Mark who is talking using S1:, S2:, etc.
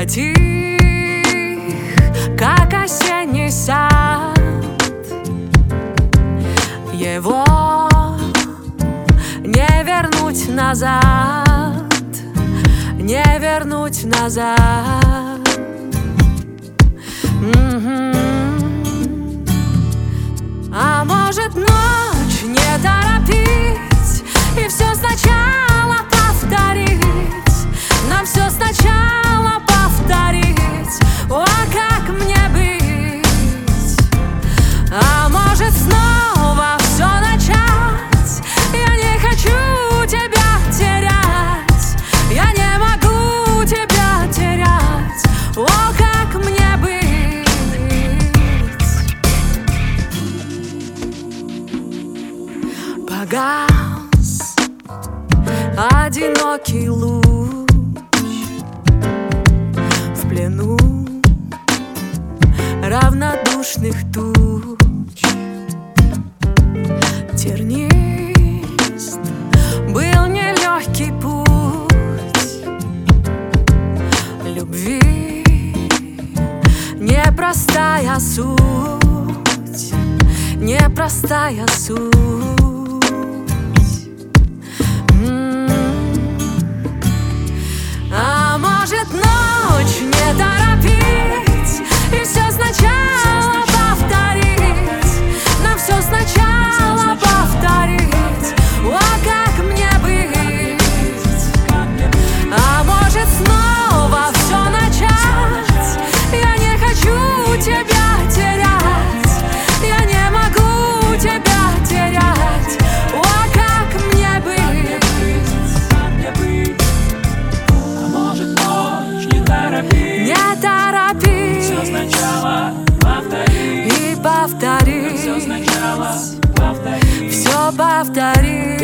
S1: затих, как осенний сад. Его не вернуть назад, не вернуть назад. А может, ночь не торопить и все сначала повторить, нам все сначала повторить. О, как мне быть? А может, снова все начать? Я не хочу тебя терять, я не могу тебя терять. О, как мне быть? Погас одинокий луч в плену равнодушных туч. Тернист был нелегкий путь любви, непростая суть, непростая суть. А может, ночь не торопить и все сначала повторить, нам все сначала повторить. О, как мне быть? А может, снова все начать? Я не хочу тебя терять, я не могу тебя терять. О, как мне быть? Не торопись,
S2: все сначала повторить,
S1: и повторить,
S2: все сначала повторить,
S1: все повторить.